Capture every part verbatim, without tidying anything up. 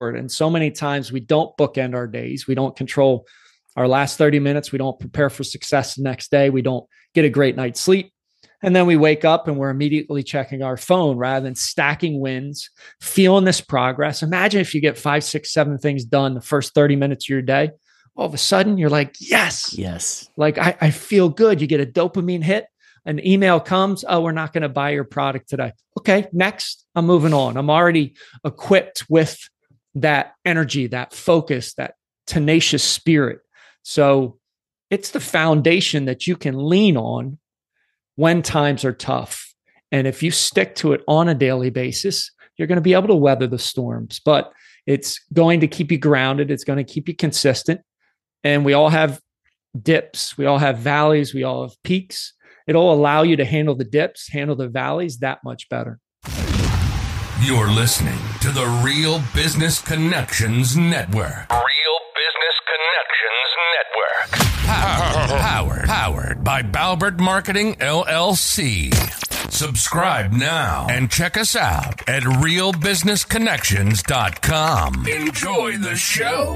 And so many times we don't bookend our days. We don't control our last thirty minutes. We don't prepare for success the next day. We don't get a great night's sleep. And then we wake up and we're immediately checking our phone rather than stacking wins, feeling this progress. Imagine if you get five, six, seven things done the first thirty minutes of your day. All of a sudden you're like, yes, yes. Like I, I feel good. You get a dopamine hit. An email comes. Oh, we're not going to buy your product today. Okay. Next, I'm moving on. I'm already equipped with that energy, that focus, that tenacious spirit. So it's the foundation that you can lean on when times are tough. And if you stick to it on a daily basis, you're going to be able to weather the storms, but it's going to keep you grounded. It's going to keep you consistent. And we all have dips. We all have valleys. We all have peaks. It'll allow you to handle the dips, handle the valleys that much better. You're listening to the Real Business Connections Network. Real Business Connections Network. Powered, powered, powered by Balbert Marketing, L L C. Subscribe now and check us out at real business connections dot com. Enjoy the show.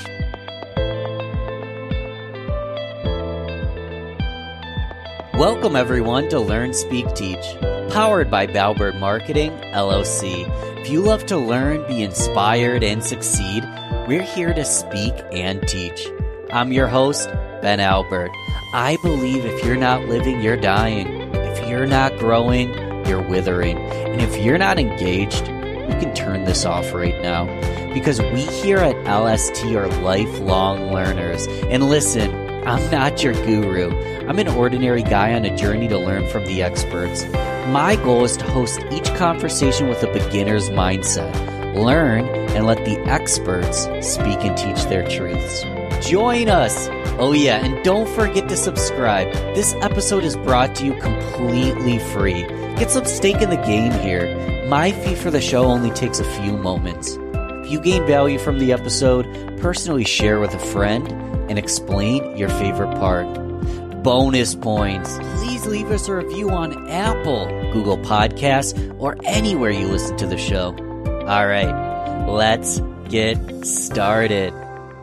Welcome, everyone, to Learn, Speak, Teach, powered by Balbert Marketing, L L C. If you love to learn, be inspired, and succeed, we're here to speak and teach. I'm your host, Ben Albert. I believe if you're not living, you're dying. If you're not growing, you're withering. And if you're not engaged, you can turn this off right now. Because we here at L S T are lifelong learners. And listen, I'm not your guru. I'm an ordinary guy on a journey to learn from the experts. My goal is to host each conversation with a beginner's mindset. Learn and let the experts speak and teach their truths. Join us. Oh yeah, and don't forget to subscribe. This episode is brought to you completely free. Get some stake in the game here. My fee for the show only takes a few moments. If you gain value from the episode, personally share with a friend and explain your favorite part. Bonus points. Please leave us a review on Apple, Google Podcasts, or anywhere you listen to the show. All right, let's get started.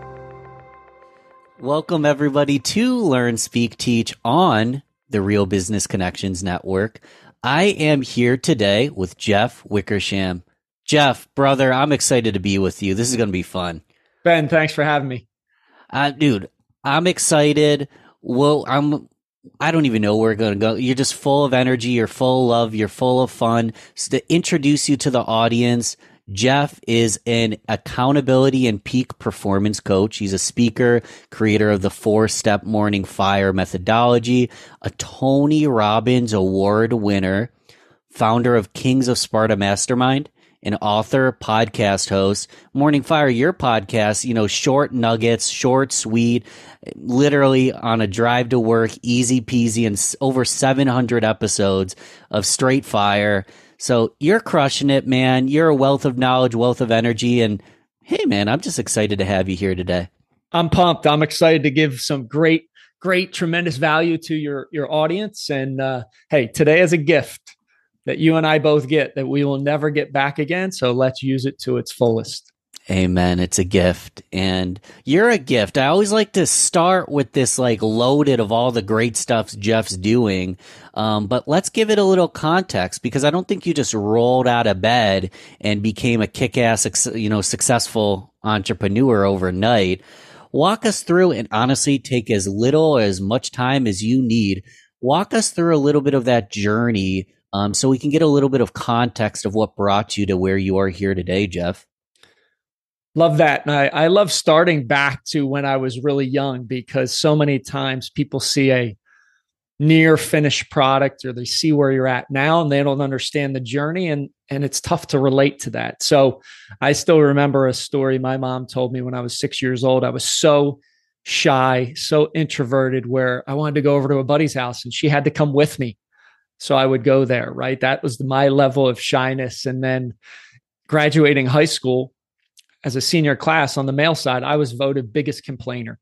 Welcome, everybody, to Learn, Speak, Teach on the Real Business Connections Network. I am here today with Jeff Wickersham. Jeff, brother, I'm excited to be with you. This is going to be fun. Ben, thanks for having me. Uh, dude, I'm excited. Well, I'm, I don't even know where we're going to go. You're just full of energy. You're full of love. You're full of fun. So to introduce you to the audience, Jeff is an accountability and peak performance coach. He's a speaker, creator of the four-step morning fire methodology, a Tony Robbins Award winner, founder of Kings of Sparta Mastermind, an author, podcast host. Morning Fire, your podcast, you know, short nuggets, short, sweet, literally on a drive to work, easy peasy, and over seven hundred episodes of straight fire. So you're crushing it, man. You're a wealth of knowledge, wealth of energy. And hey, man, I'm just excited to have you here today. I'm pumped. I'm excited to give some great, great, tremendous value to your, your audience. And uh, hey, today is a gift that you and I both get that we will never get back again. So let's use it to its fullest. Amen. It's a gift. And you're a gift. I always like to start with this like loaded of all the great stuff Jeff's doing. Um, but let's give it a little context, because I don't think you just rolled out of bed and became a kick-ass, you know, successful entrepreneur overnight. Walk us through, and honestly, take as little or as much time as you need. Walk us through a little bit of that journey, um, so we can get a little bit of context of what brought you to where you are here today, Jeff. Love that. And I, I love starting back to when I was really young, because so many times people see a near finished product, or they see where you're at now and they don't understand the journey, and, and it's tough to relate to that. So I still remember a story my mom told me when I was six years old. I was so shy, so introverted, where I wanted to go over to a buddy's house and she had to come with me. So I would go there, right? That was my level of shyness. And then graduating high school, as a senior class on the male side, I was voted biggest complainer.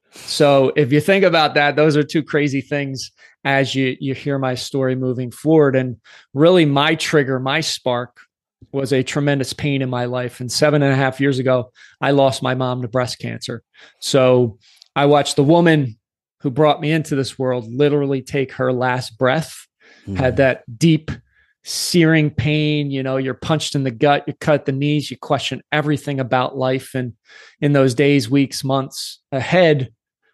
So if you think about that, those are two crazy things as you, you hear my story moving forward. And really my trigger, my spark was a tremendous pain in my life. And seven and a half years ago, I lost my mom to breast cancer. So I watched the woman who brought me into this world literally take her last breath, mm. had that deep, searing pain. You know, you're punched in the gut, you cut the knees, you question everything about life. And in those days, weeks, months ahead,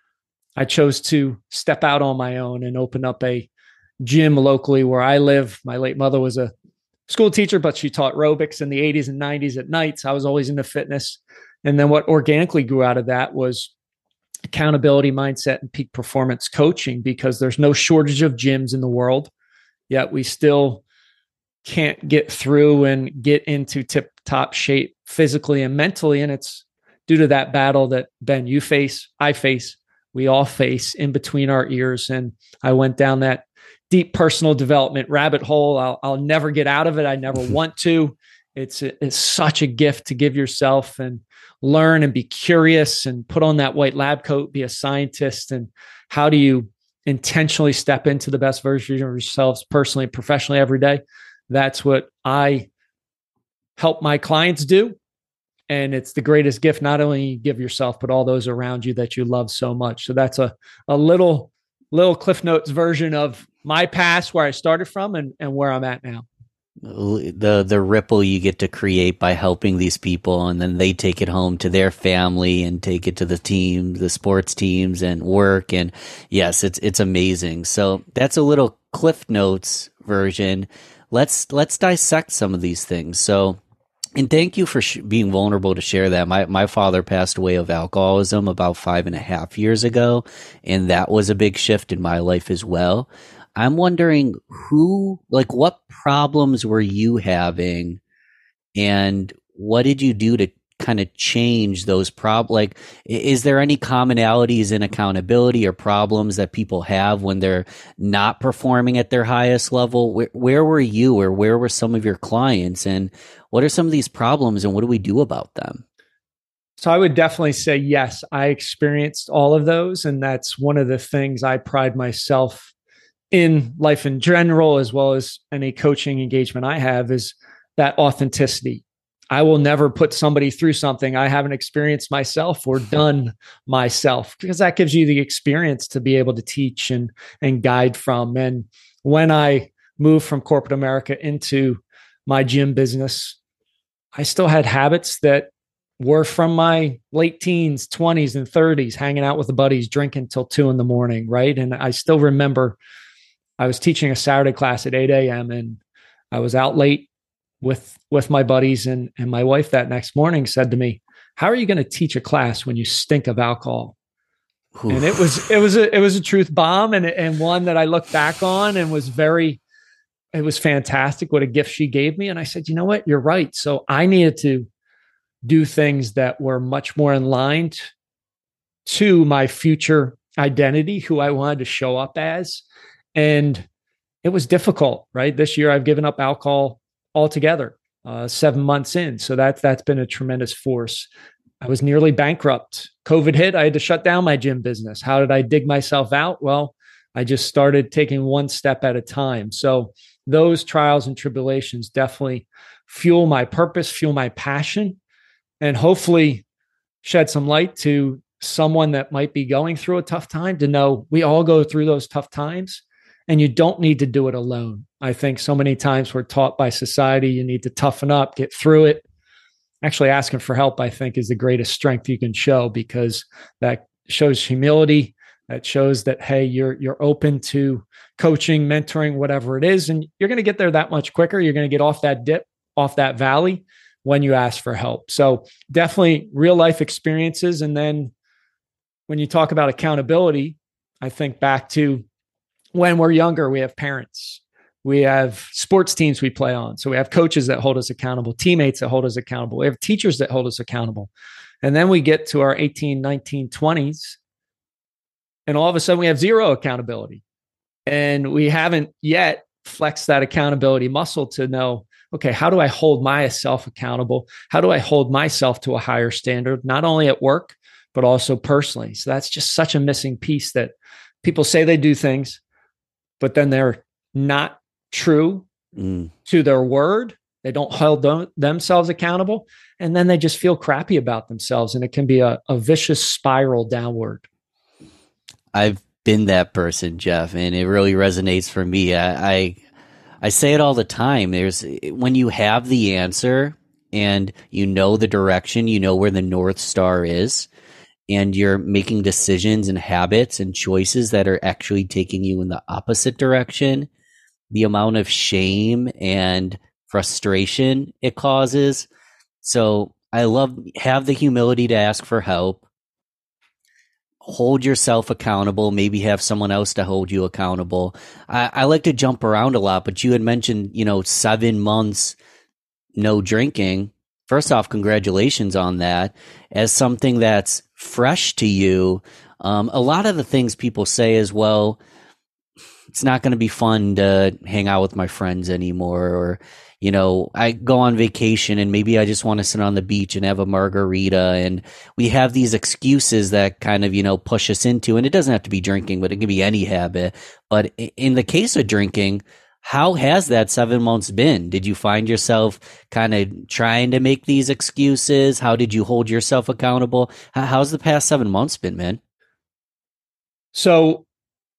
I chose to step out on my own and open up a gym locally where I live. My late mother was a school teacher, but she taught aerobics in the eighties and nineties at nights. I was always into fitness. And then what organically grew out of that was accountability mindset and peak performance coaching, because there's no shortage of gyms in the world, yet we still can't get through and get into tip top shape physically and mentally. And it's due to that battle that, Ben, you face, I face, we all face in between our ears. And I went down that deep personal development rabbit hole. I'll, I'll never get out of it. I never want to. It's, it's such a gift to give yourself and learn and be curious and put on that white lab coat, be a scientist. And how do you intentionally step into the best version of yourselves personally and professionally every day? That's what I help my clients do. And it's the greatest gift, not only you give yourself, but all those around you that you love so much. So that's a, a little, little Cliff Notes version of my past, where I started from and, and where I'm at now. The the ripple you get to create by helping these people, and then they take it home to their family and take it to the team, the sports teams and work. And yes, it's it's amazing. So that's a little Cliff Notes version. Let's let's dissect some of these things. So, and thank you for sh- being vulnerable to share that. My my father passed away of alcoholism about five and a half years ago, and that was a big shift in my life as well. I'm wondering who, like, what problems were you having, and what did you do to kind of change those problems? Like, is there any commonalities in accountability or problems that people have when they're not performing at their highest level? Where, where were you, or where were some of your clients, and what are some of these problems, and what do we do about them? So I would definitely say, yes, I experienced all of those. And that's one of the things I pride myself in life in general, as well as any coaching engagement I have, is that authenticity. I will never put somebody through something I haven't experienced myself or done myself, because that gives you the experience to be able to teach and, and guide from. And when I moved from corporate America into my gym business, I still had habits that were from my late teens, twenties, and thirties, hanging out with the buddies, drinking till two in the morning, right? And I still remember I was teaching a Saturday class at eight a.m. and I was out late with with my buddies, and and my wife that next morning said to me, "How are you going to teach a class when you stink of alcohol?" Oof. And it was it was a it was a truth bomb, and and one that I look back on and was very, it was fantastic. What a gift she gave me. And I said, you know what, you're right. So I needed to do things that were much more in line t- to my future identity, who I wanted to show up as. And it was difficult, right? This year I've given up alcohol altogether, uh, seven months in. So that's, that's been a tremendous force. I was nearly bankrupt. COVID hit. I had to shut down my gym business. How did I dig myself out? Well, I just started taking one step at a time. So those trials and tribulations definitely fuel my purpose, fuel my passion, and hopefully shed some light to someone that might be going through a tough time, to know we all go through those tough times. And you don't need to do it alone. I think so many times we're taught by society, you need to toughen up, get through it. Actually, asking for help, I think, is the greatest strength you can show, because that shows humility. That shows that, hey, you're you're open to coaching, mentoring, whatever it is. And you're going to get there that much quicker. You're going to get off that dip, off that valley when you ask for help. So definitely real life experiences. And then when you talk about accountability, I think back to when we're younger, we have parents, we have sports teams we play on. So we have coaches that hold us accountable, teammates that hold us accountable. We have teachers that hold us accountable. And then we get to our eighteen, nineteen, twenties, and all of a sudden we have zero accountability. And we haven't yet flexed that accountability muscle to know, okay, how do I hold myself accountable? How do I hold myself to a higher standard, not only at work, but also personally? So that's just such a missing piece, that people say they do things, but then they're not true mm. to their word. They don't hold them, themselves accountable. And then they just feel crappy about themselves. And it can be a, a vicious spiral downward. I've been that person, Jeff, and it really resonates for me. I, I, I say it all the time. There's when you have the answer and you know the direction, you know where the North Star is, and you're making decisions and habits and choices that are actually taking you in the opposite direction, the amount of shame and frustration it causes. So I love have the humility to ask for help, hold yourself accountable, maybe have someone else to hold you accountable. I, I like to jump around a lot, but you had mentioned, you know, seven months no drinking. First off, congratulations on that. As something that's fresh to you, um, a lot of the things people say is, well, it's not going to be fun to hang out with my friends anymore. Or, you know, I go on vacation and maybe I just want to sit on the beach and have a margarita. And we have these excuses that kind of, you know, push us into, and it doesn't have to be drinking, but it can be any habit. But in the case of drinking, how has that seven months been? Did you find yourself kind of trying to make these excuses? How did you hold yourself accountable? How's the past seven months been, man? So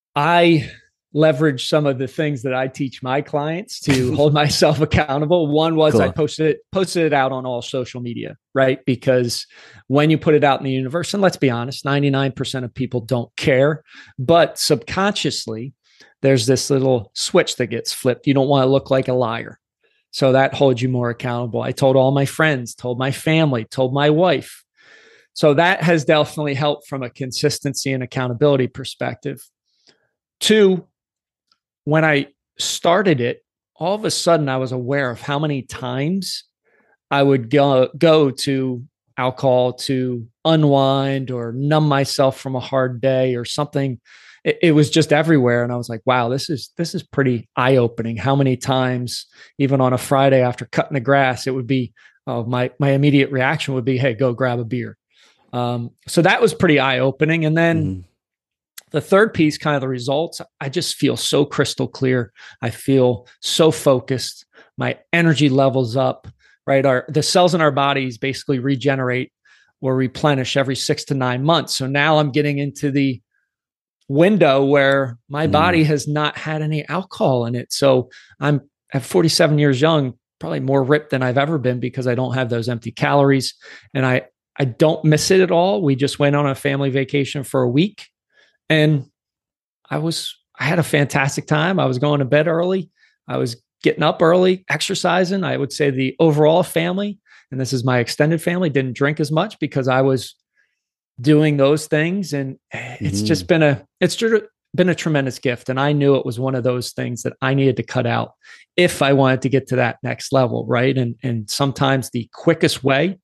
I leverage some of the things that I teach my clients to hold myself accountable. One was cool. I posted it, posted it out on all social media, right? Because when you put it out in the universe, and let's be honest, ninety-nine percent of people don't care, but subconsciously, there's this little switch that gets flipped. You don't want to look like a liar. So that holds you more accountable. I told all my friends, told my family, told my wife. So that has definitely helped from a consistency and accountability perspective. Two, when I started it, all of a sudden I was aware of how many times I would go, go to alcohol to unwind or numb myself from a hard day or something. It, it was just everywhere. And I was like, wow, this is, this is pretty eye-opening. How many times, even on a Friday after cutting the grass, it would be, oh, my, my immediate reaction would be, hey, go grab a beer. Um, so that was pretty eye-opening. And then mm-hmm. the third piece, kind of the results, I just feel so crystal clear. I feel so focused. My energy levels up, right? Our, the cells in our bodies basically regenerate or replenish every six to nine months. So now I'm getting into the window where my mm. body has not had any alcohol in it. So I'm at forty-seven years young, probably more ripped than I've ever been because I don't have those empty calories. And I, I don't miss it at all. We just went on a family vacation for a week. And I was, I had a fantastic time. I was going to bed early. I was getting up early, exercising. I would say the overall family, and this is my extended family, didn't drink as much because I was doing those things. And it's mm-hmm. just been a, it's been a tremendous gift. And I knew it was one of those things that I needed to cut out if I wanted to get to that next level. Right. And, and sometimes the quickest way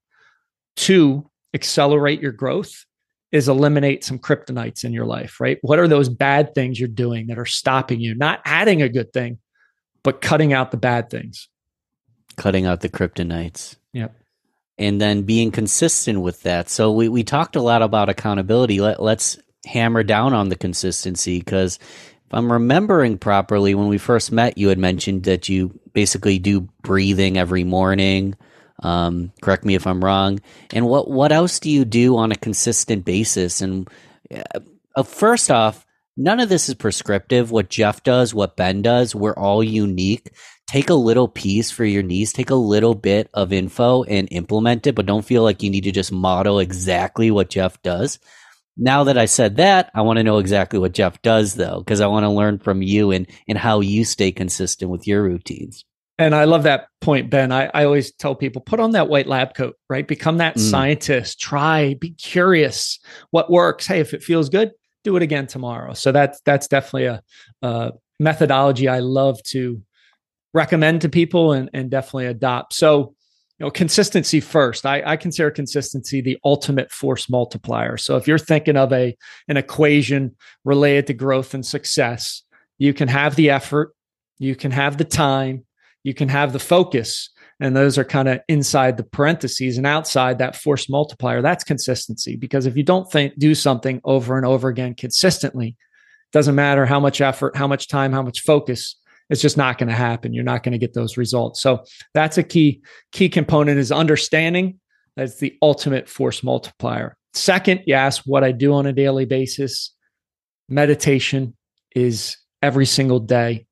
to accelerate your growth is eliminate some kryptonites in your life, right? What are those bad things you're doing that are stopping you? Not adding a good thing, but cutting out the bad things. Cutting out the kryptonites. Yep. And then being consistent with that. So we, we talked a lot about accountability. Let, let's hammer down on the consistency, because if I'm remembering properly, when we first met, you had mentioned that you basically do breathing every morning. Um, correct me if I'm wrong. And what, what else do you do on a consistent basis? And uh, first off, none of this is prescriptive. What Jeff does, what Ben does, we're all unique. Take a little piece for your niece, take a little bit of info and implement it, but don't feel like you need to just model exactly what Jeff does. Now that I said that, I want to know exactly what Jeff does, though, because I want to learn from you and, and how you stay consistent with your routines. And I love that point, Ben. I, I always tell people, put on that white lab coat, right? Become that mm. scientist. Try, be curious. What works? Hey, if it feels good, do it again tomorrow. So that's that's definitely a, a methodology I love to recommend to people and, and definitely adopt. So, you know, consistency first. I, I consider consistency the ultimate force multiplier. So if you're thinking of a an equation related to growth and success, you can have the effort, you can have the time, you can have the focus, and those are kind of inside the parentheses, and outside that force multiplier, that's consistency. Because if you don't think, do something over and over again consistently, doesn't matter how much effort, how much time, how much focus, it's just not going to happen. You're not going to get those results. So that's a key, key component is understanding that's the ultimate force multiplier. Second, you ask what I do on a daily basis. Meditation is every single day.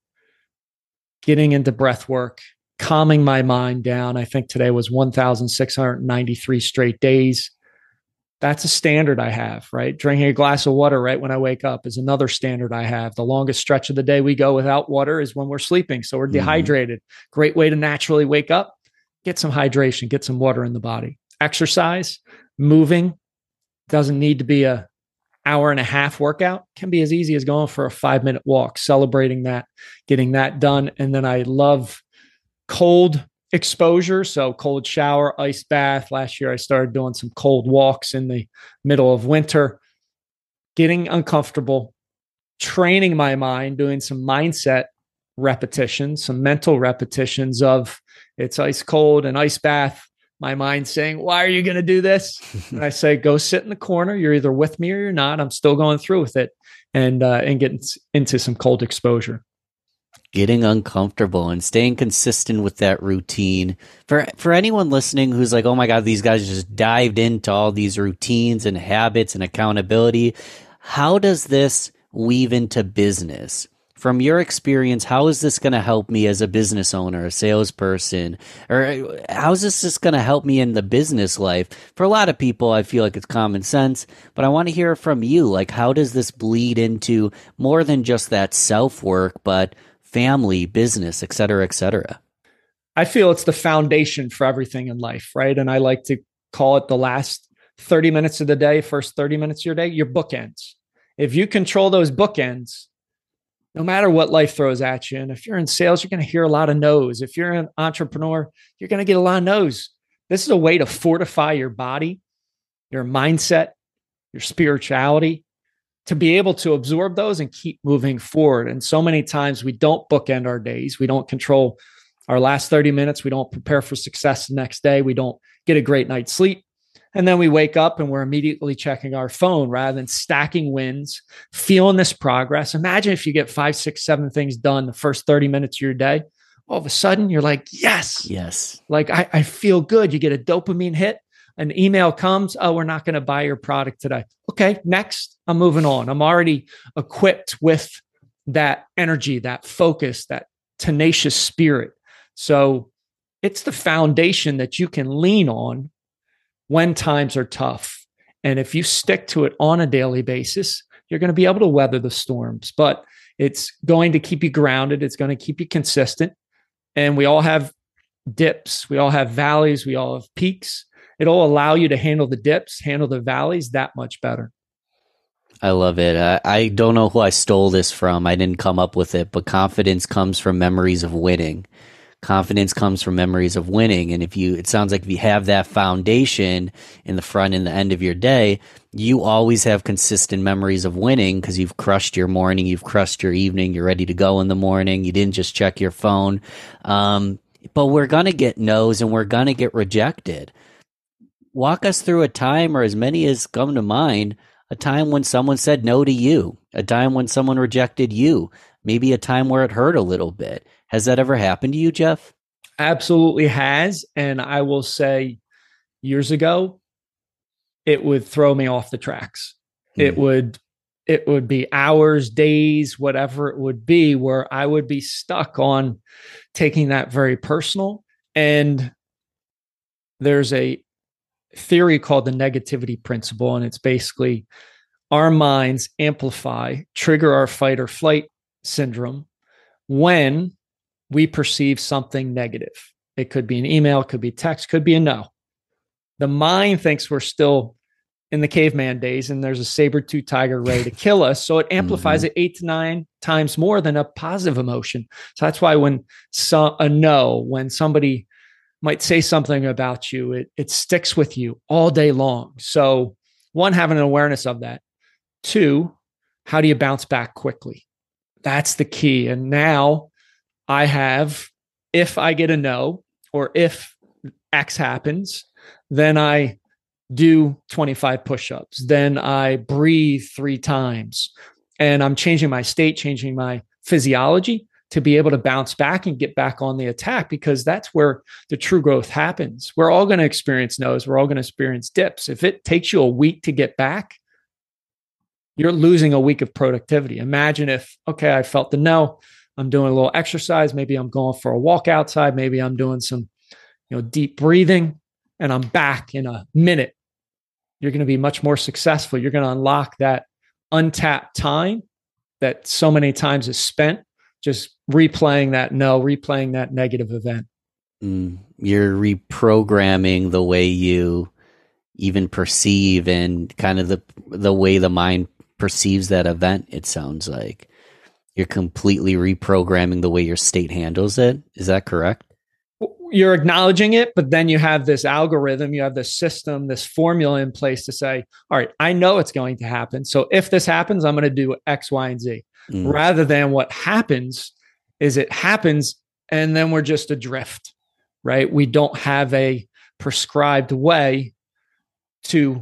Getting into breath work, calming my mind down. I think today was one thousand six hundred ninety-three straight days. That's a standard I have, right? Drinking a glass of water right when I wake up is another standard I have. The longest stretch of the day we go without water is when we're sleeping. So we're dehydrated. Mm-hmm. Great way to naturally wake up. Get some hydration, get some water in the body. Exercise, moving, doesn't need to be a hour and a half workout. Can be as easy as going for a five minute walk, celebrating that, getting that done. And then I love cold exposure. So cold shower, ice bath. Last year, I started doing some cold walks in the middle of winter, getting uncomfortable, training my mind, doing some mindset repetitions, some mental repetitions of it's ice cold and ice bath. My mind saying, why are you going to do this? And I say, go sit in the corner. You're either with me or you're not. I'm still going through with it and, uh, and getting into some cold exposure. Getting uncomfortable and staying consistent with that routine. For for anyone listening who's like, oh my God, these guys just dived into all these routines and habits and accountability. How does this weave into business? From your experience, how is this going to help me as a business owner, a salesperson? Or how is this just going to help me in the business life? For a lot of people, I feel like it's common sense, but I want to hear from you. Like, how does this bleed into more than just that self-work, but family, business, et cetera, et cetera? I feel it's the foundation for everything in life, right? And I like to call it the last thirty minutes of the day, first thirty minutes of your day, your bookends. If you control those bookends, no matter what life throws at you, and if you're in sales, you're going to hear a lot of no's. If you're an entrepreneur, you're going to get a lot of no's. This is a way to fortify your body, your mindset, your spirituality, to be able to absorb those and keep moving forward. And so many times we don't bookend our days. We don't control our last thirty minutes. We don't prepare for success the next day. We don't get a great night's sleep. And then we wake up and we're immediately checking our phone rather than stacking wins, feeling this progress. Imagine if you get five, six, seven things done the first thirty minutes of your day. All of a sudden you're like, yes, yes. Like I, I feel good. You get a dopamine hit. An email comes. Oh, we're not going to buy your product today. Okay, next. I'm moving on. I'm already equipped with that energy, that focus, that tenacious spirit. So it's the foundation that you can lean on when times are tough. And if you stick to it on a daily basis, you're going to be able to weather the storms, but it's going to keep you grounded. It's going to keep you consistent. And we all have dips. We all have valleys. We all have peaks. It'll allow you to handle the dips, handle the valleys that much better. I love it. I, I don't know who I stole this from. I didn't come up with it, but confidence comes from memories of winning. Confidence comes from memories of winning. And if you, it sounds like if you have that foundation in the front and the end of your day, you always have consistent memories of winning because you've crushed your morning, you've crushed your evening, you're ready to go in the morning. You didn't just check your phone. Um, but we're going to get no's and we're going to get rejected. Walk us through a time, or as many as come to mind, a time when someone said no to you, a time when someone rejected you, maybe a time where it hurt a little bit. Has that ever happened to you, Jeff? Absolutely has. And I will say years ago, it would throw me off the tracks. Mm. It would, it would be hours, days, whatever it would be, where I would be stuck on taking that very personal. And there's a theory called the negativity principle. And it's basically our minds amplify, trigger our fight or flight syndrome when we perceive something negative. It could be an email, it could be text, could be a no. The mind thinks we're still in the caveman days and there's a saber-tooth tiger ready to kill us. So it amplifies mm-hmm. it eight to nine times more than a positive emotion. So that's why when so, a no, when somebody might say something about you, it, it sticks with you all day long. So one, having an awareness of that. Two, how do you bounce back quickly? That's the key. And now I have, if I get a no, or if X happens, then I do twenty-five push-ups. Then I breathe three times and I'm changing my state, changing my physiology to be able to bounce back and get back on the attack, because that's where the true growth happens. We're all going to experience no's. We're all going to experience dips. If it takes you a week to get back, you're losing a week of productivity. Imagine if, okay, I felt the no, I'm doing a little exercise. Maybe I'm going for a walk outside. Maybe I'm doing some, you know, deep breathing, and I'm back in a minute. You're going to be much more successful. You're going to unlock that untapped time that so many times is spent just replaying that no, replaying that negative event. Mm, you're reprogramming the way you even perceive and kind of the the way the mind perceives that event. It sounds like you're completely reprogramming the way your state handles it. Is that correct? You're acknowledging it, but then you have this algorithm, you have this system, this formula in place to say, all right, I know it's going to happen. So if this happens, I'm going to do X, Y, and Z. Mm. Rather than what happens is it happens and then we're just adrift, right? We don't have a prescribed way to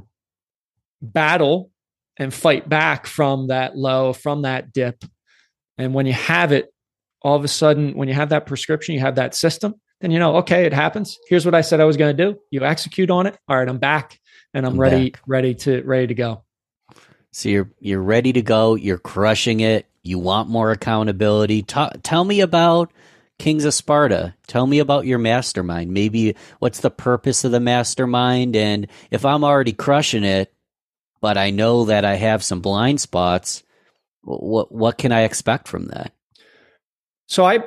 battle and fight back from that low, from that dip. And when you have it, all of a sudden, when you have that prescription, you have that system, then you know, okay, it happens. Here's what I said I was going to do. You execute on it. All right, I'm back and I'm, I'm ready, back. ready to, ready to go. So you're, you're ready to go. You're crushing it. You want more accountability. Ta- tell me about Kings of Sparta. Tell me about your mastermind. Maybe what's the purpose of the mastermind? And if I'm already crushing it, but I know that I have some blind spots, what what can I expect from that? So I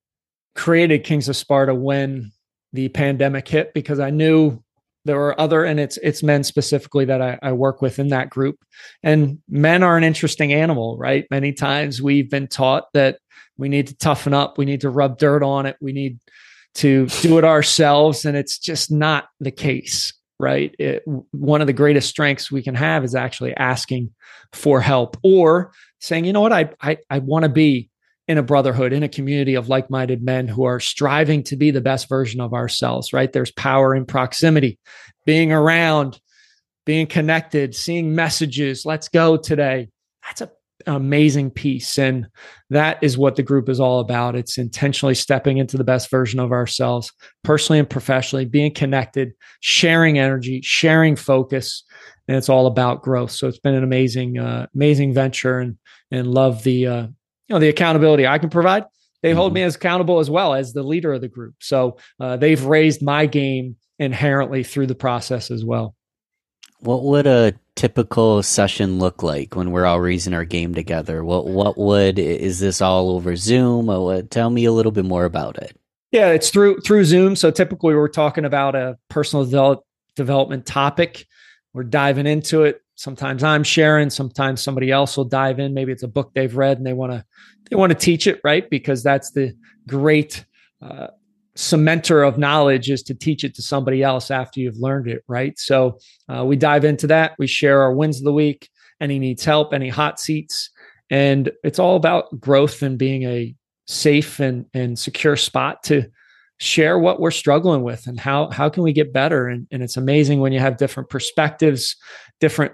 created Kings of Sparta when the pandemic hit, because I knew there were other, and it's it's men specifically that I, I work with in that group. And men are an interesting animal, right? Many times we've been taught that we need to toughen up, we need to rub dirt on it, we need to do it ourselves, and it's just not the case, right? It, one of the greatest strengths we can have is actually asking for help, or saying, you know what, I I, I want to be in a brotherhood, in a community of like-minded men who are striving to be the best version of ourselves, right? There's power in proximity, being around, being connected, seeing messages. Let's go today. That's a, an amazing piece. And that is what the group is all about. It's intentionally stepping into the best version of ourselves, personally and professionally, being connected, sharing energy, sharing focus. And it's all about growth. So it's been an amazing, uh, amazing venture, and, and love the, uh, you know, the accountability I can provide. They mm-hmm. hold me as accountable as well as the leader of the group. So uh, they've raised my game inherently through the process as well. What would a typical session look like when we're all raising our game together? What what would, is this all over Zoom? Or what, tell me a little bit more about it. Yeah, it's through through Zoom. So typically we're talking about a personal develop, development topic. We're diving into it. Sometimes I'm sharing, sometimes somebody else will dive in. Maybe it's a book they've read and they want to they want to teach it, right? Because that's the great uh, cementer of knowledge, is to teach it to somebody else after you've learned it, right? So uh, we dive into that. We share our wins of the week, any needs help, any hot seats. And it's all about growth and being a safe and, and secure spot to share what we're struggling with and how, how can we get better. And, and it's amazing when you have different perspectives, different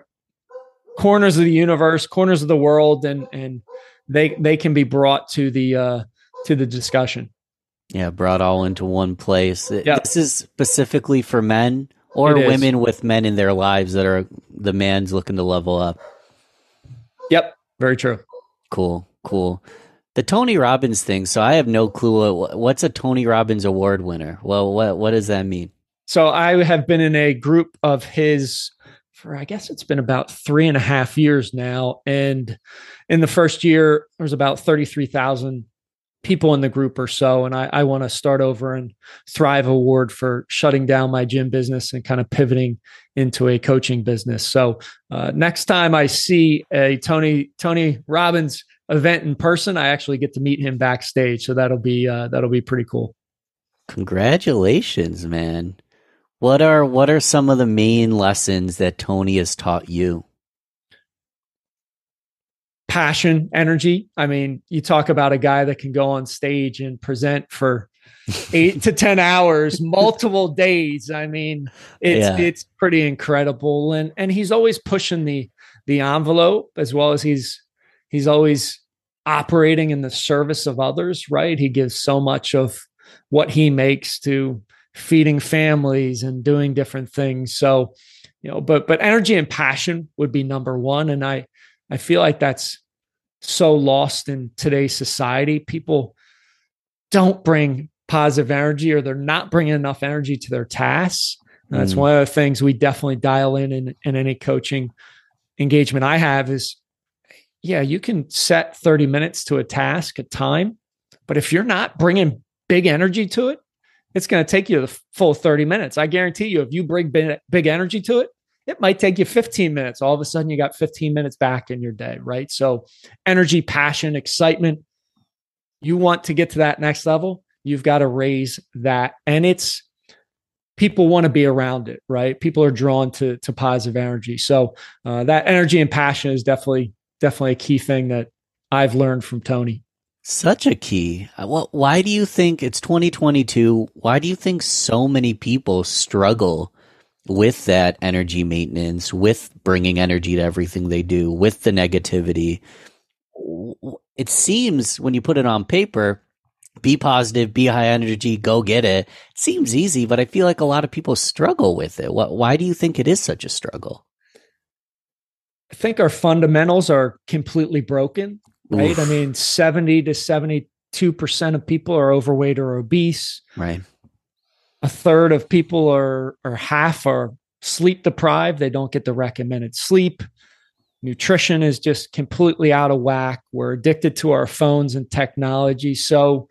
corners of the universe, corners of the world, and, and they, they can be brought to the, uh, to the discussion. Yeah. Brought all into one place. Yep. This is specifically for men or women with men in their lives that are the man's looking to level up. Yep. Very true. Cool. Cool. The Tony Robbins thing. So I have no clue. What, what's a Tony Robbins award winner? Well, what, what does that mean? So I have been in a group of his for, I guess it's been about three and a half years now. And in the first year, there was about thirty-three thousand people in the group or so. And I, I want to start over and Thrive Award for shutting down my gym business and kind of pivoting into a coaching business. So uh, next time I see a Tony, Tony Robbins event in person, I actually get to meet him backstage. So that'll be, uh, that'll be pretty cool. Congratulations, man. What are, what are some of the main lessons that Tony has taught you? Passion, energy. I mean, you talk about a guy that can go on stage and present for eight to ten hours, multiple days. I mean, it's yeah. it's pretty incredible, and and he's always pushing the the envelope, as well as he's he's always operating in the service of others, right? He gives so much of what he makes to feeding families and doing different things. So, you know, but but energy and passion would be number one. And I I feel like that's so lost in today's society. People don't bring positive energy, or they're not bringing enough energy to their tasks. And that's mm. one of the things we definitely dial in, in in any coaching engagement I have is, yeah, you can set thirty minutes to a task, a time, but if you're not bringing big energy to it, it's going to take you the full thirty minutes. I guarantee you, if you bring big, big energy to it, it might take you fifteen minutes. All of a sudden you got fifteen minutes back in your day, right? So energy, passion, excitement, you want to get to that next level, you've got to raise that. And it's, people want to be around it, right? People are drawn to, to positive energy. So uh, that energy and passion is definitely, definitely a key thing that I've learned from Tony. Such a key. Well, why do you think it's twenty twenty-two? Why do you think so many people struggle with that energy maintenance, with bringing energy to everything they do, with the negativity? It seems when you put it on paper, be positive, be high energy, go get it. It seems easy, but I feel like a lot of people struggle with it. Why do you think it is such a struggle? I think our fundamentals are completely broken. Right. Oof. I mean, seventy to seventy-two percent of people are overweight or obese. Right. A third of people are, or half are sleep deprived. They don't get the recommended sleep. Nutrition is just completely out of whack. We're addicted to our phones and technology. So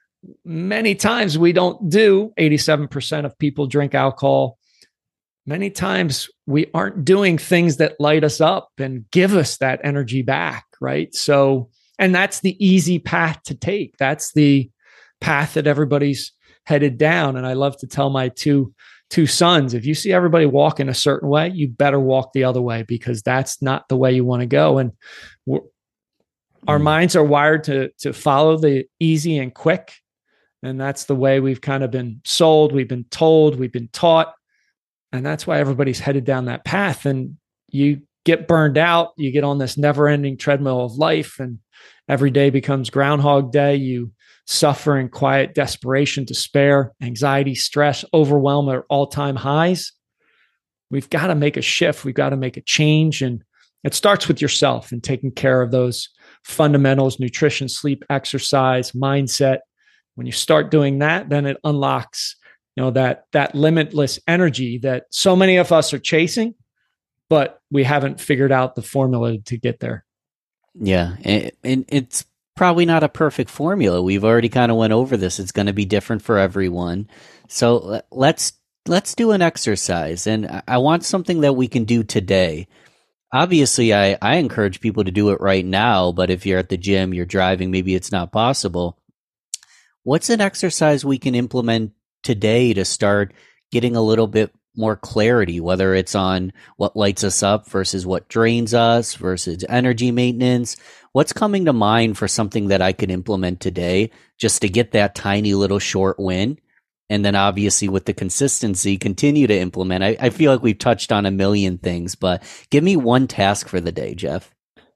many times we don't do, eighty-seven percent of people drink alcohol. Many times we aren't doing things that light us up and give us that energy back, right? So, and that's the easy path to take. That's the path that everybody's headed down. And I love to tell my two, two sons, if you see everybody walking a certain way, you better walk the other way, because that's not the way you want to go. And we're, our mm. minds are wired to, to follow the easy and quick. And that's the way we've kind of been sold. We've been told, we've been taught. And that's why everybody's headed down that path. And you get burned out. You get on this never-ending treadmill of life, and every day becomes Groundhog Day. You suffer in quiet desperation, despair, anxiety, stress, overwhelm at all-time highs. We've got to make a shift. We've got to make a change. And it starts with yourself and taking care of those fundamentals: nutrition, sleep, exercise, mindset. When you start doing that, then it unlocks you know, that, that limitless energy that so many of us are chasing, but we haven't figured out the formula to get there. Yeah. And, and it's probably not a perfect formula. We've already kind of went over this. It's going to be different for everyone. So let's, let's do an exercise. And I want something that we can do today. Obviously, I, I encourage people to do it right now, but if you're at the gym, you're driving, maybe it's not possible. What's an exercise we can implement today to start getting a little bit more clarity, whether it's on what lights us up versus what drains us versus energy maintenance? What's coming to mind for something that I could implement today just to get that tiny little short win? And then obviously with the consistency, continue to implement. I, I feel like we've touched on a million things, but give me one task for the day, Jeff.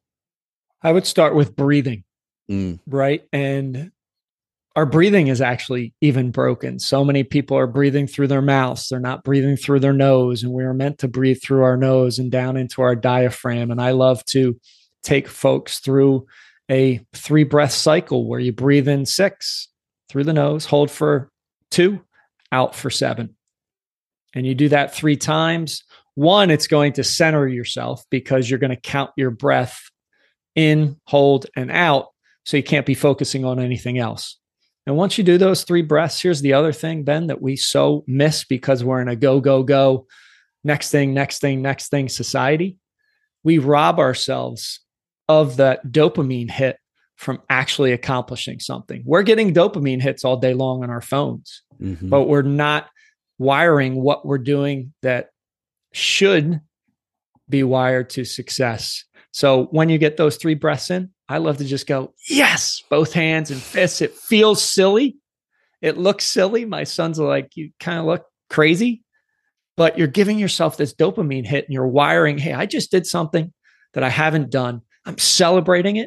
I would start with breathing, mm. right? And our breathing is actually even broken. So many people are breathing through their mouths. They're not breathing through their nose. And we are meant to breathe through our nose and down into our diaphragm. And I love to take folks through a three breath cycle where you breathe in six through the nose, hold for two, out for seven. And you do that three times. One, it's going to center yourself because you're going to count your breath in, hold, and out. So you can't be focusing on anything else. And once you do those three breaths, here's the other thing, Ben, that we so miss because we're in a go, go, go, next thing, next thing, next thing society. We rob ourselves of that dopamine hit from actually accomplishing something. We're getting dopamine hits all day long on our phones, mm-hmm. but we're not wiring what we're doing that should be wired to success. So when you get those three breaths in, I love to just go, yes, both hands and fists. It feels silly. It looks silly. My sons are like, you kind of look crazy, but you're giving yourself this dopamine hit and you're wiring, hey, I just did something that I haven't done. I'm celebrating it.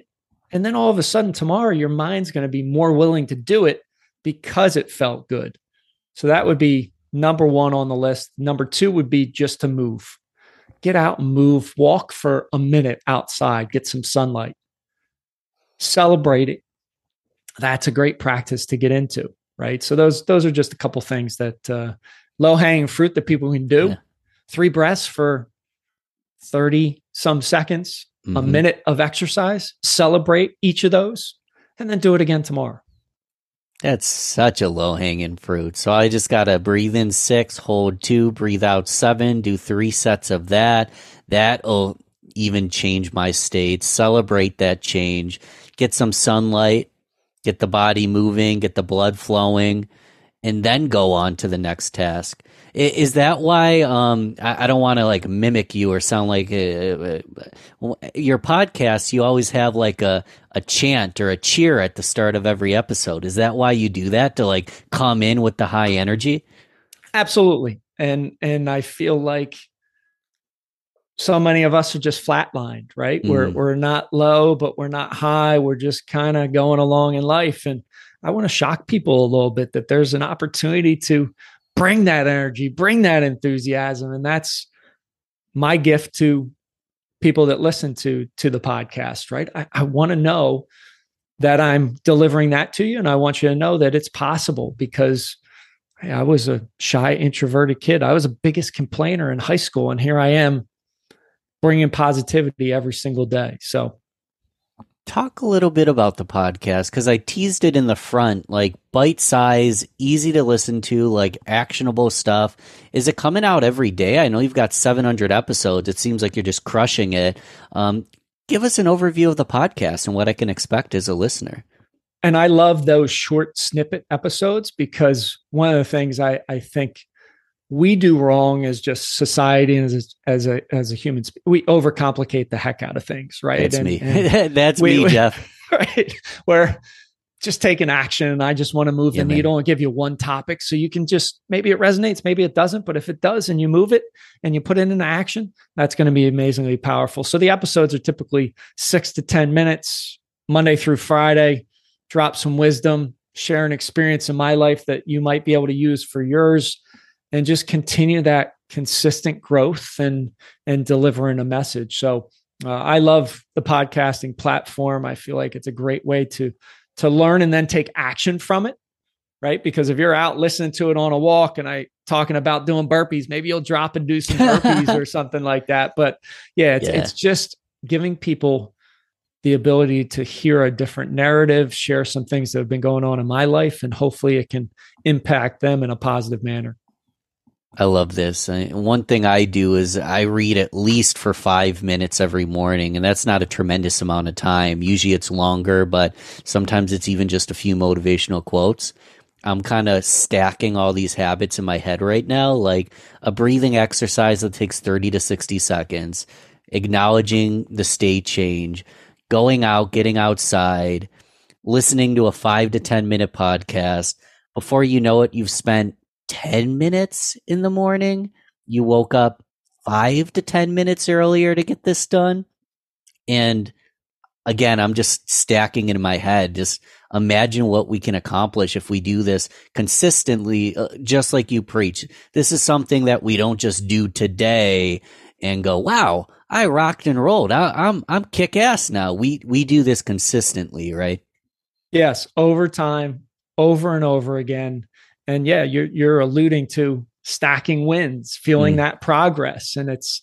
And then all of a sudden tomorrow, your mind's going to be more willing to do it because it felt good. So that would be number one on the list. Number two would be just to move. Get out and move, walk for a minute outside, get some sunlight, celebrate it. That's a great practice to get into, right? So those, those are just a couple things that uh, low hanging fruit that people can do. Yeah. Three breaths for thirty some seconds, mm-hmm. a minute of exercise, celebrate each of those, and then do it again tomorrow. That's such a low-hanging fruit. So I just got to breathe in six, hold two, breathe out seven, do three sets of that. That'll even change my state, celebrate that change, get some sunlight, get the body moving, get the blood flowing, and then go on to the next task. Is that why um, I don't want to like mimic you or sound like a, your podcast? You always have like a, a chant or a cheer at the start of every episode. Is that why you do that, to like come in with the high energy? Absolutely. And, and I feel like so many of us are just flatlined, right? Mm. We're, we're not low, but we're not high. We're just kind of going along in life. And I want to shock people a little bit that there's an opportunity to bring that energy, bring that enthusiasm. And that's my gift to people that listen to, to the podcast, right? I, I want to know that I'm delivering that to you. And I want you to know that it's possible, because hey, I was a shy, introverted kid. I was the biggest complainer in high school. And here I am bringing positivity every single day. So talk a little bit about the podcast, because I teased it in the front, like bite size, easy to listen to, like actionable stuff. Is it coming out every day? I know you've got seven hundred episodes. It seems like you're just crushing it. Um, give us an overview of the podcast and what I can expect as a listener. And I love those short snippet episodes, because one of the things I, I think we do wrong as just society and as a, as a, as a human, we overcomplicate the heck out of things, right? That's and, me. And That's we, me, we, Jeff. Right. Where just take an action, and I just want to move yeah, the needle man. and give you one topic. So you can just, maybe it resonates, maybe it doesn't, but if it does and you move it and you put it into action, that's going to be amazingly powerful. So the episodes are typically six to ten minutes, Monday through Friday, drop some wisdom, share an experience in my life that you might be able to use for yours, and just continue that consistent growth and, and delivering a message. So uh, I love the podcasting platform. I feel like it's a great way to, to learn and then take action from it, right? Because if you're out listening to it on a walk and I talking about doing burpees, maybe you'll drop and do some burpees or something like that. But yeah, it's, yeah. it's just giving people the ability to hear a different narrative, share some things that have been going on in my life, and hopefully it can impact them in a positive manner. I love this. I, one thing I do is I read at least for five minutes every morning, and that's not a tremendous amount of time. Usually it's longer, but sometimes it's even just a few motivational quotes. I'm kind of stacking all these habits in my head right now, like a breathing exercise that takes thirty to sixty seconds, acknowledging the state change, going out, getting outside, listening to a five to ten minute podcast. Before you know it, you've spent ten minutes in the morning. You woke up five to ten minutes earlier to get this done. And again, I'm just stacking in my head. Just imagine what we can accomplish if we do this consistently, uh, just like you preach. This is something that we don't just do today and go, wow, I rocked and rolled. I, I'm, I'm kick ass now. We, we do this consistently, right? Yes. Over time, over and over again. And yeah, you're you're alluding to stacking wins, feeling mm. that progress. And it's,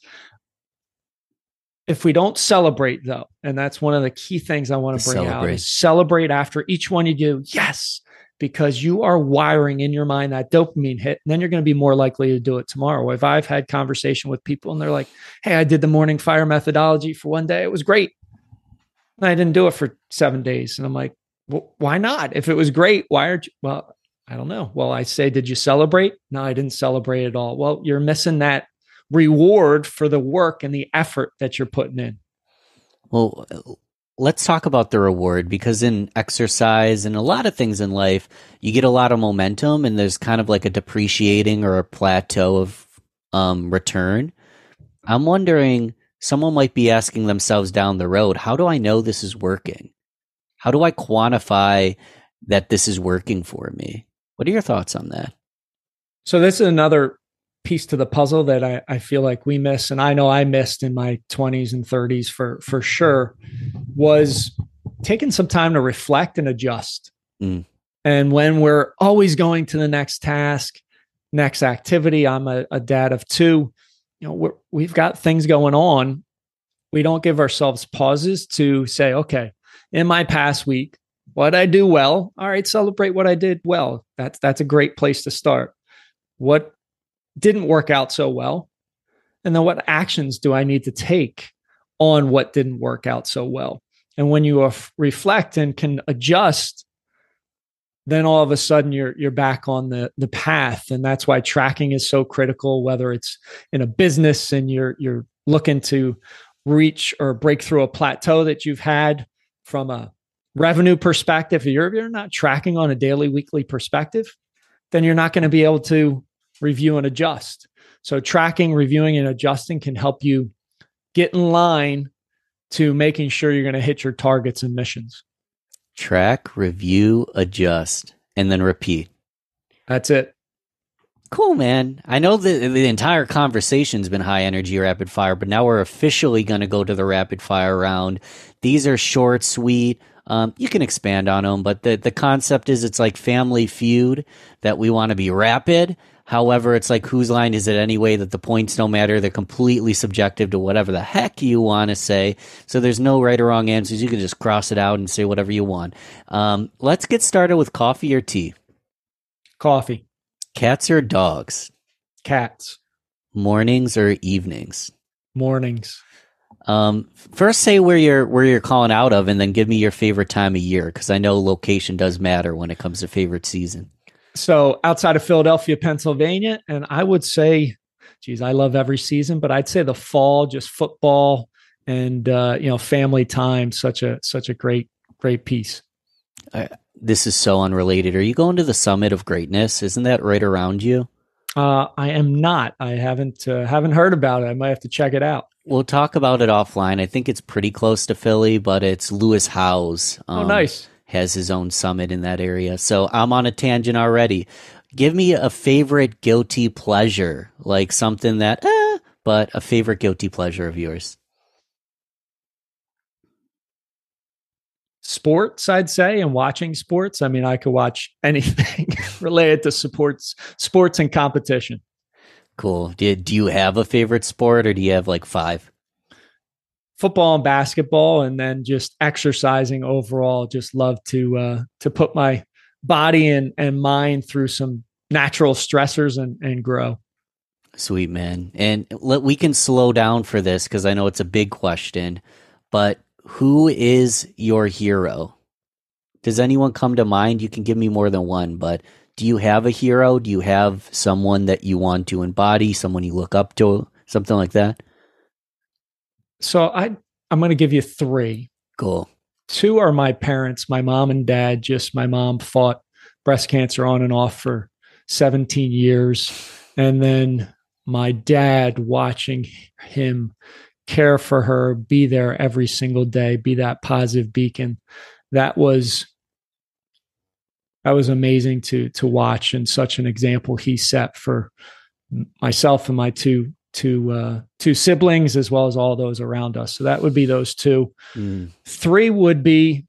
if we don't celebrate though, and that's one of the key things I want to bring celebrate. out, is celebrate after each one you do. Yes, because you are wiring in your mind that dopamine hit, and then you're going to be more likely to do it tomorrow. If I've had conversation with people and they're like, hey, I did the morning fire methodology for one day. It was great. And I didn't do it for seven days. And I'm like, well, why not? If it was great, why aren't you? Well, I don't know. Well, I say, did you celebrate? No, I didn't celebrate at all. Well, you're missing that reward for the work and the effort that you're putting in. Well, let's talk about the reward, because in exercise and a lot of things in life, you get a lot of momentum and there's kind of like a depreciating or a plateau of um, return. I'm wondering, someone might be asking themselves down the road, how do I know this is working? How do I quantify that this is working for me? What are your thoughts on that? So this is another piece to the puzzle that I, I feel like we miss, and I know I missed in my twenties and thirties for for sure, was taking some time to reflect and adjust. Mm. And when we're always going to the next task, next activity, I'm a, a dad of two, you know, we're, we've got things going on. We don't give ourselves pauses to say, okay, in my past week, what I do well, all right, celebrate what I did well. That's that's a great place to start. What didn't work out so well? And then what actions do I need to take on what didn't work out so well? And when you af- reflect and can adjust, then all of a sudden you're you're back on the the path. And that's why tracking is so critical, whether it's in a business and you're you're looking to reach or break through a plateau that you've had from a revenue perspective. If you're, if you're not tracking on a daily, weekly perspective, then you're not going to be able to review and adjust. So tracking, reviewing, and adjusting can help you get in line to making sure you're going to hit your targets and missions. Track, review, adjust, and then repeat. That's it. Cool, man. I know that the entire conversation's been high energy rapid fire, but now we're officially going to go to the rapid fire round. These are short, sweet. Um, you can expand on them, but the, the concept is it's like Family Feud, that we want to be rapid. However, it's like whose line is it anyway, that the points don't matter. They're completely subjective to whatever the heck you want to say. So there's no right or wrong answers. You can just cross it out and say whatever you want. Um, let's get started with coffee or tea. Coffee. Cats or dogs? Cats. Mornings or evenings? Mornings. Um, first say where you're where you're calling out of, and then give me your favorite time of year, because I know location does matter when it comes to favorite season. So outside of Philadelphia, Pennsylvania, and I would say, geez, I love every season, but I'd say the fall, just football and uh, you know, family time, such a such a great great piece. Uh, this is so unrelated. Are you going to the Summit of Greatness? Isn't that right around you? Uh, I am not. I haven't uh, haven't heard about it. I might have to check it out. We'll talk about it offline. I think it's pretty close to Philly, but it's Lewis Howes. Um, oh, nice. Has his own summit in that area. So I'm on a tangent already. Give me a favorite guilty pleasure, like something that, eh, but a favorite guilty pleasure of yours. Sports, I'd say, and watching sports. I mean, I could watch anything related to sports, sports and competition. Cool. Do, do you have a favorite sport, or do you have like five? Football and basketball, and then just exercising overall. Just love to uh, to put my body and, and mind through some natural stressors and, and grow. Sweet, man. And let, we can slow down for this because I know it's a big question, but who is your hero? Does anyone come to mind? You can give me more than one, but do you have a hero? Do you have someone that you want to embody, someone you look up to, something like that? So I, I'm going to give you three. Cool. Two are my parents, my mom and dad. Just my mom fought breast cancer on and off for seventeen years. And then my dad, watching him care for her, be there every single day, be that positive beacon. That was, that was amazing to, to watch, and such an example he set for myself and my two two uh, two siblings, as well as all those around us. So that would be those two. Mm. Three would be, you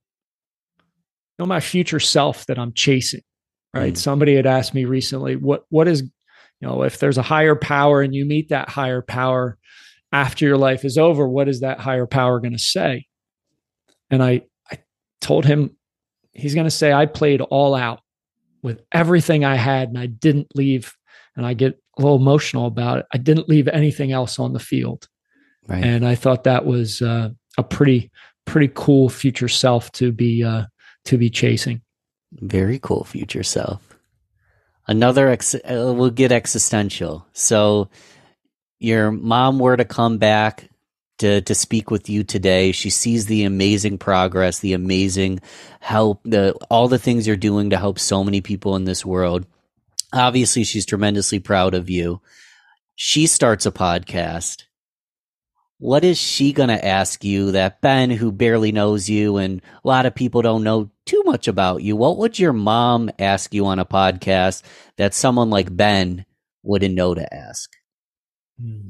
know, my future self that I'm chasing, right? Mm. Somebody had asked me recently, what what is, you know, if there's a higher power and you meet that higher power after your life is over, what is that higher power going to say? And I, I told him, he's going to say, I played all out with everything I had, and I didn't leave. And I get a little emotional about it. I didn't leave anything else on the field. Right. And I thought that was uh, a pretty, pretty cool future self to be, uh, to be chasing. Very cool future self. Another, ex- uh, we'll get existential. So your mom were to come back to, to speak with you today. She sees the amazing progress, the amazing help, the, all the things you're doing to help so many people in this world. Obviously, she's tremendously proud of you. She starts a podcast. what is she going to ask you that Ben, who barely knows you and a lot of people don't know too much about you, what would your mom ask you on a podcast that someone like Ben wouldn't know to ask? Hmm.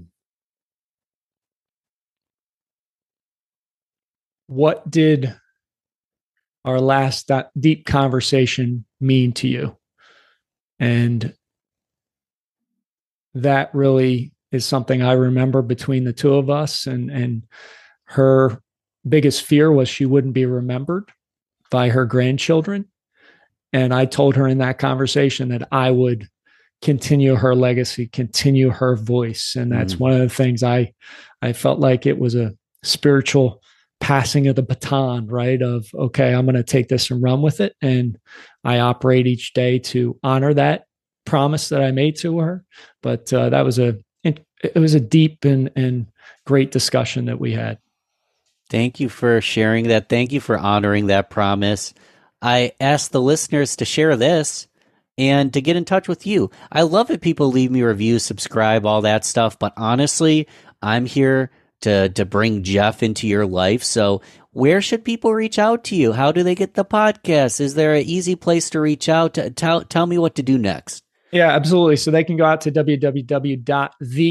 What did our last deep conversation mean to you? And that really is something I remember between the two of us. And, and her biggest fear was she wouldn't be remembered by her grandchildren. And I told her in that conversation that I would continue her legacy, continue her voice. And that's mm. one of the things I, I felt like it was a spiritual passing of the baton, right? Of, okay, I'm going to take this and run with it. And I operate each day to honor that promise that I made to her. But uh, that was a, it, it was a deep and, and great discussion that we had. Thank you for sharing that. Thank you for honoring that promise. I asked the listeners to share this and to get in touch with you. I love it. People leave me reviews, subscribe, all that stuff. But honestly, I'm here to, to bring Jeff into your life. So where should people reach out to you? How do they get the podcast? Is there an easy place to reach out? To, tell, tell me what to do next. Yeah, absolutely. So they can go out to w w w dot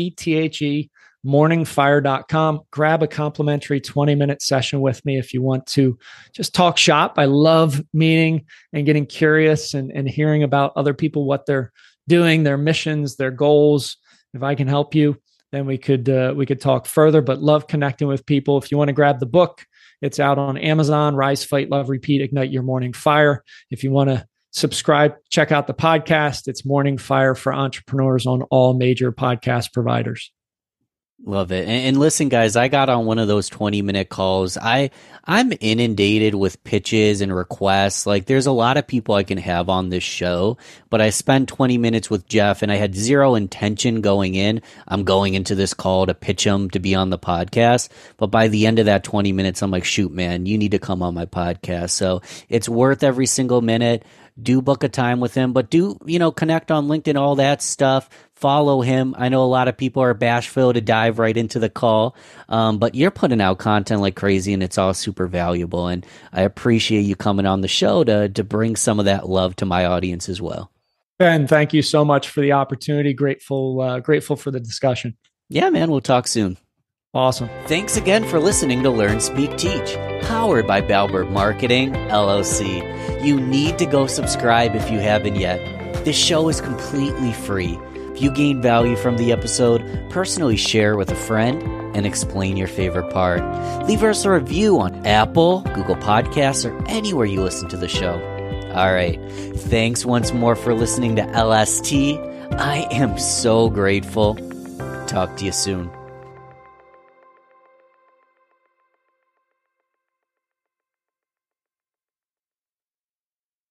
the morning fire dot com, grab a complimentary twenty minute session with me if you want to just talk shop. I love meeting and getting curious and, and hearing about other people, what they're doing, their missions, their goals. If I can help you, then we could, uh, we could talk further, but love connecting with people. If you want to grab the book, it's out on Amazon, Rise, Fight, Love, Repeat, Ignite Your Morning Fire. If you want to subscribe, check out the podcast. It's Morning Fire for Entrepreneurs on all major podcast providers. Love it. And, and listen, guys, I got on one of those twenty minute calls. I, I'm inundated with pitches and requests. Like there's a lot of people I can have on this show, but I spent twenty minutes with Jeff and I had zero intention going in. I'm going into this call to pitch him to be on the podcast. But by the end of that twenty minutes, I'm like, shoot, man, you need to come on my podcast. So it's worth every single minute. Do book a time with him, but do, you know, connect on LinkedIn, all that stuff. Follow him. I know a lot of people are bashful to dive right into the call, um, but you're putting out content like crazy and it's all super valuable. And I appreciate you coming on the show to, to bring some of that love to my audience as well. Ben, thank you so much for the opportunity. Grateful, uh, grateful for the discussion. Yeah, man. We'll talk soon. Awesome. Thanks again for listening to Learn, Speak, Teach, powered by Balbert Marketing, L L C. You need to go subscribe if you haven't yet. This show is completely free. If you gain value from the episode, personally share with a friend and explain your favorite part. Leave us a review on Apple, Google Podcasts, or anywhere you listen to the show. All right. Thanks once more for listening to L S T. I am so grateful. Talk to you soon.